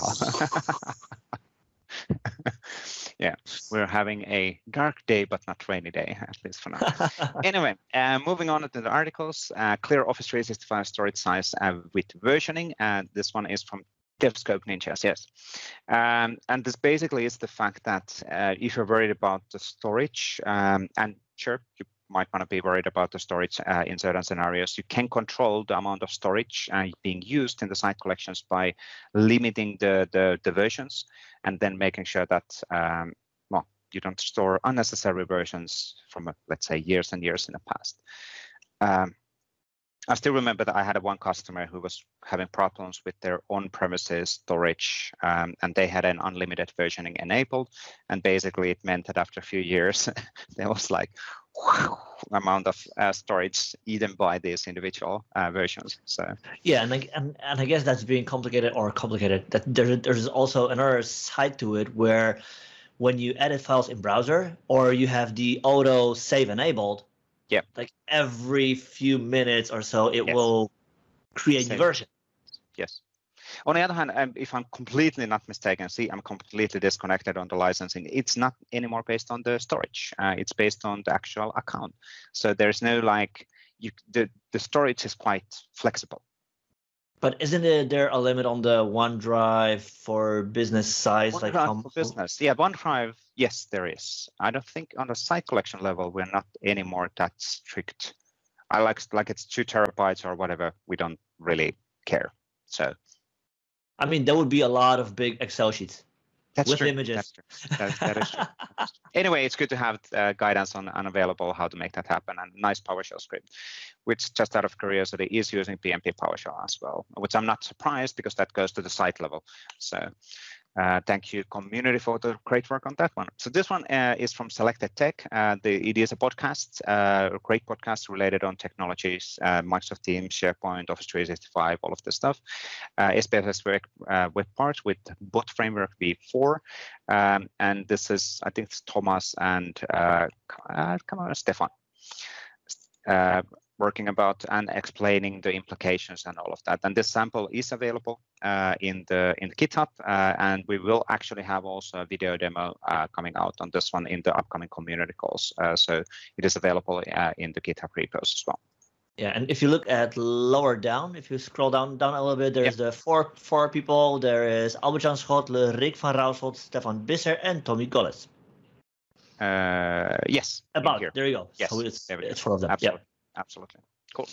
Yeah, we're having a dark day, but not rainy day, at least for now. Anyway, uh, moving on to the articles, uh, clear Office three sixty-five storage size uh, with versioning. And this one is from DevScope Ninjas, yes. Um, and this basically is the fact that uh, if you're worried about the storage, um, and sure, you might want to be worried about the storage uh, in certain scenarios, you can control the amount of storage uh, being used in the site collections by limiting the, the, the versions, and then making sure that um, well, you don't store unnecessary versions from, uh, let's say, years and years in the past. Um, I still remember that I had a one customer who was having problems with their on-premises storage, um, and they had an unlimited versioning enabled, and basically it meant that after a few years, there was like whew, amount of uh, storage eaten by these individual uh, versions. So yeah, and, I, and and I guess that's being complicated or complicated. That there, there's also another side to it where when you edit files in browser or you have the auto save enabled. Yeah. Like every few minutes or so, it yes. will create a version. Yes. On the other hand, um, if I'm completely not mistaken, see, I'm completely disconnected on the licensing. It's not anymore based on the storage. Uh, it's based on the actual account. So there's no like, you, the, the storage is quite flexible. But isn't it, there a limit on the OneDrive for business size? OneDrive like how, for business, yeah, OneDrive, yes, there is. I don't think on the site collection level we're not anymore that strict. I like like it's two terabytes or whatever. We don't really care. So, I mean, there would be a lot of big Excel sheets. That's with true. images. That's true. That, that is true. Anyway, it's good to have uh, guidance on, on available how to make that happen, and nice PowerShell script, which just out of curiosity is using P M P PowerShell as well, which I'm not surprised because that goes to the site level. So uh, thank you, community, for the great work on that one. So this one uh, is from Selected Tech. Uh, the, it is a podcast, uh, a great podcast related on technologies, uh, Microsoft Teams, SharePoint, Office three sixty-five, all of this stuff. Uh, S P F X web, uh, web part with Bot Framework v four. Um, and this is, I think it's Thomas and uh, uh, come on, Stefan. Uh, working about and explaining the implications and all of that. And this sample is available uh, in the in the GitHub, uh, and we will actually have also a video demo uh, coming out on this one in the upcoming community calls. Uh, so it is available uh, in the GitHub repos as well. Yeah, and if you look at lower down, if you scroll down down a little bit, there's yep. the four four people. There is Albert-Jan Schotle, Rick van Rausselt, Stefan Bisser, and Tommy Golles. Uh, yes. About here. There you go. Yes. So it's, there we it's four of them. Absolutely. Yep. Absolutely. Cool.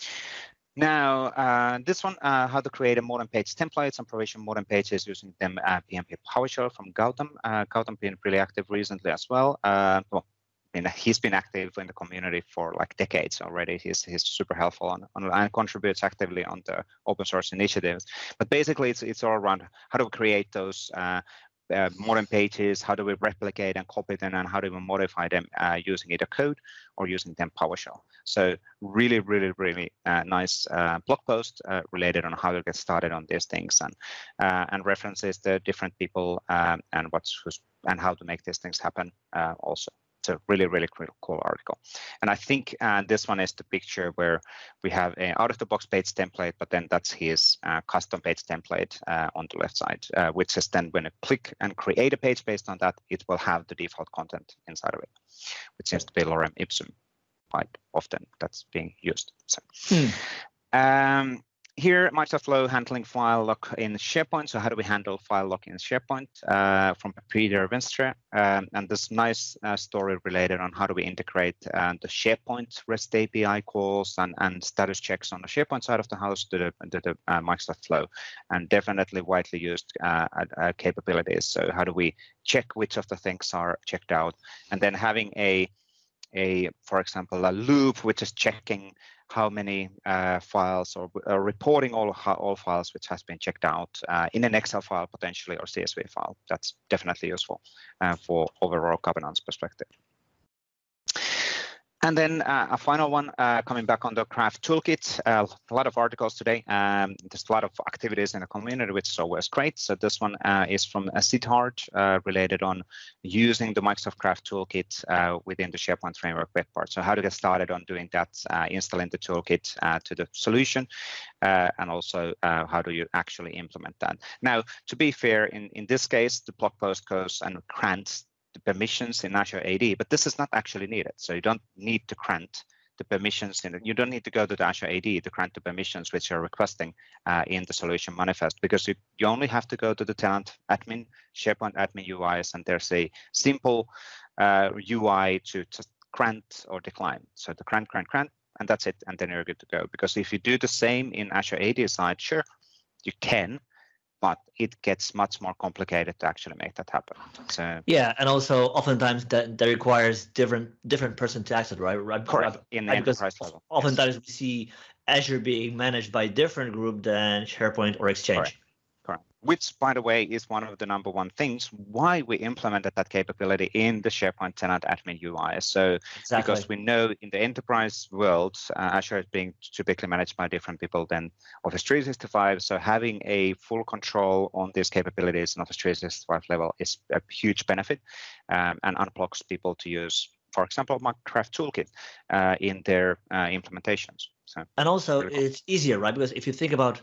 Now, uh, this one, uh, how to create a modern page templates and provision modern pages using them uh, P M P PowerShell from Gautam. Uh, Gautam been really active recently as well. Uh, well, been he's been active in the community for like decades already. He's he's super helpful on, on and contributes actively on the open source initiatives. But basically, it's it's all around how do we create those uh, uh, modern pages, how do we replicate and copy them, and how do we modify them uh, using either code or using them PowerShell. So really, really, really uh, nice uh, blog post uh, related on how to get started on these things, and uh, and references the different people um, and what's who's, and how to make these things happen uh, also. So really, really cool, cool article. And I think uh, this one is the picture where we have a out-of-the-box page template, but then that's his uh, custom page template uh, on the left side, uh, which is then when you click and create a page based on that, it will have the default content inside of it, which seems to be lorem ipsum quite often that's being used. So. Hmm. Um, Here, Microsoft Flow handling file lock in SharePoint. So how do we handle file lock in SharePoint uh, from Peter Venstre? Um, and this nice uh, story related on how do we integrate uh, the SharePoint REST A P I calls and, and status checks on the SharePoint side of the house to the, to the uh, Microsoft Flow, and definitely widely used uh, uh, capabilities. So how do we check which of the things are checked out? And then having a, a for example, a loop which is checking how many uh, files or uh, reporting all all files which has been checked out uh, in an Excel file potentially or C S V file. That's definitely useful uh, for overall governance perspective. And then uh, a final one, uh, coming back on the Craft Toolkit, uh, a lot of articles today. Um, there's a lot of activities in the community, which is always great. So this one uh, is from uh, Siddharth, uh, related on using the Microsoft Craft Toolkit uh, within the SharePoint Framework web part. So how to get started on doing that, uh, installing the toolkit uh, to the solution, uh, and also uh, how do you actually implement that. Now, to be fair, in, in this case, the blog post goes and grants the permissions in Azure A D, but this is not actually needed. So you don't need to grant the permissions in it. You don't need to go to the Azure A D to grant the permissions which you're requesting uh, in the solution manifest, because you, you only have to go to the tenant admin, SharePoint admin U Is, and there's a simple uh, U I to just grant or decline. So the grant, grant, grant, and that's it, and then you're good to go. Because if you do the same in Azure A D side, sure, you can, but it gets much more complicated to actually make that happen. So yeah, and also oftentimes that, that requires different different person to access, right? Right. Correct. In the right, enterprise level. Oftentimes yes. we see Azure being managed by a different group than SharePoint or Exchange. Correct. Correct. Which, by the way, is one of the number one things why we implemented that capability in the SharePoint tenant admin U I. So exactly. Because we know in the enterprise world, uh, Azure is being typically managed by different people than Office three sixty-five. So having a full control on these capabilities in Office three sixty-five level is a huge benefit, um, and unblocks people to use, for example, Minecraft Toolkit uh, in their uh, implementations. So, and also really cool. It's easier, right? Because if you think about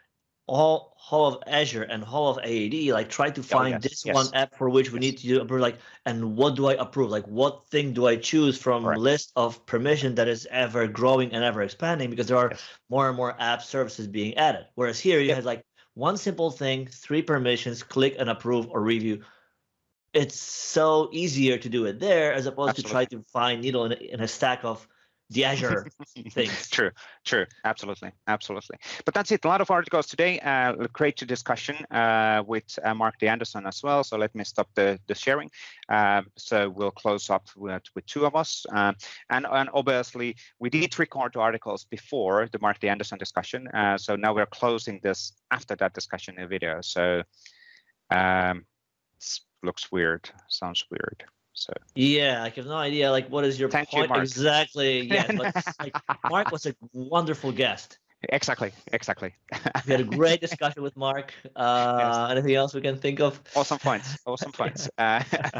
all whole of Azure and whole of A A D, like try to find oh, yes, this yes. one app for which we yes. need to do approve, like, and what do I approve? Like, what thing do I choose from a list of permission that is ever growing and ever expanding, because there are yes. more and more app services being added. Whereas here you yep. have like one simple thing, three permissions, click and approve or review. It's so easier to do it there as opposed Absolutely. to try to find needle in a, in a stack of the Azure things. True, true, absolutely, absolutely. But that's it. A lot of articles today. Uh, great to discussion uh, with uh, Mark D. Anderson as well. So let me stop the, the sharing. Um, so we'll close up with, with two of us. Um, and, and obviously, we did record the articles before the Mark D. Anderson discussion. Uh, so now we're closing this after that discussion in video. So um, it looks weird, sounds weird. So yeah, I have no idea. Like, what is your Thank point you, exactly? Yeah, but like, Mark was a wonderful guest. Exactly, exactly. We had a great discussion with Mark. Uh, yes. Anything else we can think of? Awesome points. Awesome points. Uh,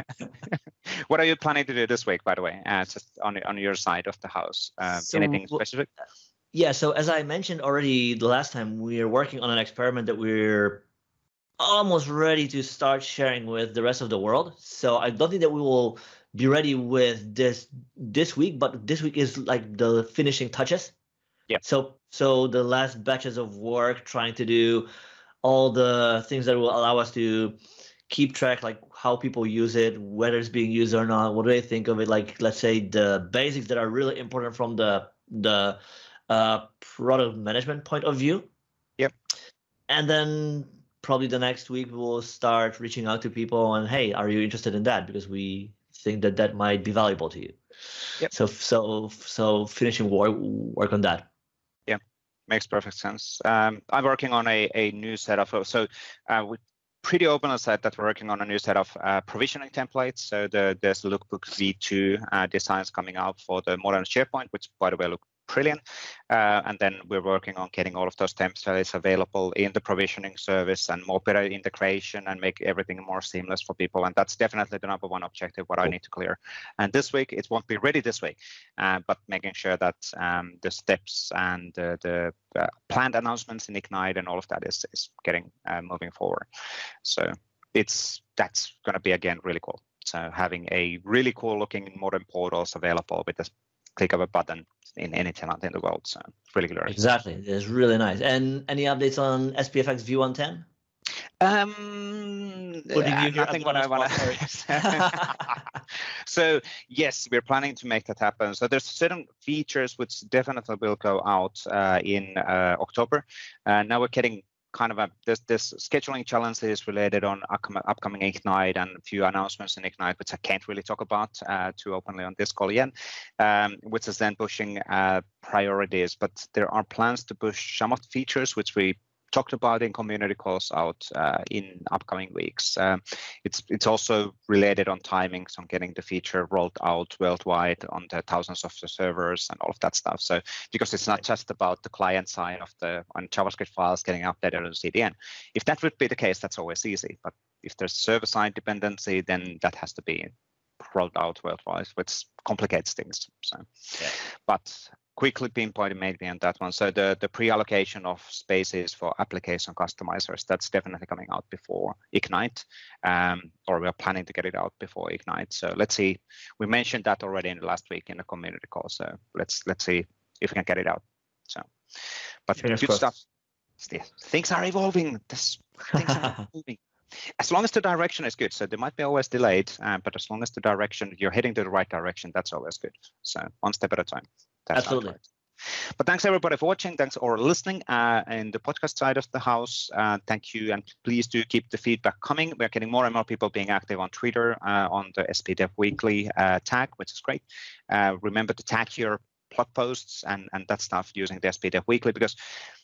what are you planning to do this week, by the way? Uh, just on on your side of the house. Um, so, anything specific? Yeah. So as I mentioned already the last time, we are working on an experiment that we're almost ready to start sharing with the rest of the world. So I don't think that we will be ready with this this week, but this week is like the finishing touches. Yeah. So so the last batches of work, trying to do all the things that will allow us to keep track, like how people use it, whether it's being used or not, what do they think of it, like let's say the basics that are really important from the the uh, product management point of view. Yep. And then probably the next week we'll start reaching out to people and, hey, are you interested in that? Because we think that that might be valuable to you. Yep. So so so finishing work work on that. Yeah, makes perfect sense. Um, I'm working on a, a new set of so uh, we pretty openly said that we're working on a new set of uh, provisioning templates. So the, there's the Lookbook V two uh, designs coming out for the modern SharePoint, which by the way look brilliant. Uh, and then we're working on getting all of those templates available in the provisioning service and more better integration and make everything more seamless for people. And that's definitely the number one objective, what I need to clear. And this week, it won't be ready this week, uh, but making sure that um, the steps and uh, the uh, planned announcements in Ignite and all of that is, is getting uh, moving forward. So it's that's going to be, again, really cool. So having a really cool looking modern portals available with this click of a button in any tenant in the world. So really good. Exactly. It's really nice. And any updates on S P F X V one ten? Um, Putting you uh, here nothing what I want to. So yes, we're planning to make that happen. So there's certain features which definitely will go out uh, in uh, October. Uh, now we're getting kind of a this this scheduling challenges related on upcoming, upcoming Ignite and a few announcements in Ignite, which I can't really talk about uh, too openly on this call yet, um, which is then pushing uh, priorities. But there are plans to push some of the features which we talked about in community calls out uh, in upcoming weeks. Um, it's it's also related on timings on getting the feature rolled out worldwide on the thousands of the servers and all of that stuff. So because it's not just about the client side of the on JavaScript files getting updated on C D N. If that would be the case, that's always easy. But if there's server side dependency, then that has to be rolled out worldwide, which complicates things. So, yeah. but quickly pinpointed maybe on that one. So the, the pre-allocation of spaces for application customizers, that's definitely coming out before Ignite, um, or we're planning to get it out before Ignite. So let's see. We mentioned that already in the last week in the community call. So let's let's see if we can get it out. So, but Fingers good crossed. stuff. Yeah, things are evolving. This, things are moving. As long as the direction is good. So they might be always delayed, uh, but as long as the direction, you're heading to the right direction, that's always good. So one step at a time. That's Absolutely. But thanks everybody for watching. Thanks for listening uh, in the podcast side of the house. Uh, thank you. And please do keep the feedback coming. We're getting more and more people being active on Twitter uh, on the S P Dev Weekly uh, tag, which is great. Uh, remember to tag your blog posts and, and that stuff using the S P Dev Weekly, because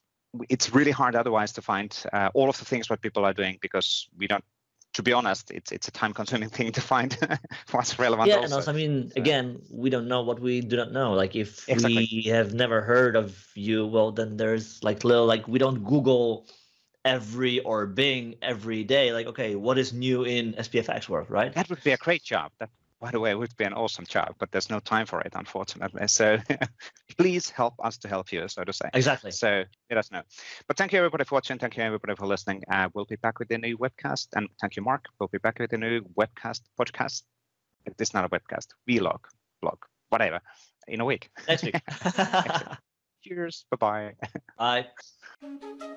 it's really hard otherwise to find uh, all of the things what people are doing, because we don't, to be honest, it's it's a time-consuming thing to find what's relevant. Yeah, also. and also, I mean, So, again, we don't know what we do not know. Like, if Exactly. we have never heard of you, well, then there's like little, like we don't Google every or Bing every day. Like, okay, what is new in S P F X world, right? that would be a great job. That, by the way, would be an awesome job, but there's no time for it, unfortunately. So please help us to help you, so to say. Exactly. So let us know. But thank you everybody for watching. Thank you everybody for listening. Uh, we'll be back with a new webcast. And thank you, Mark. We'll be back with a new webcast, podcast. It's not a webcast, vlog, blog, whatever, in a week. Next week. Cheers. Bye-bye. Bye.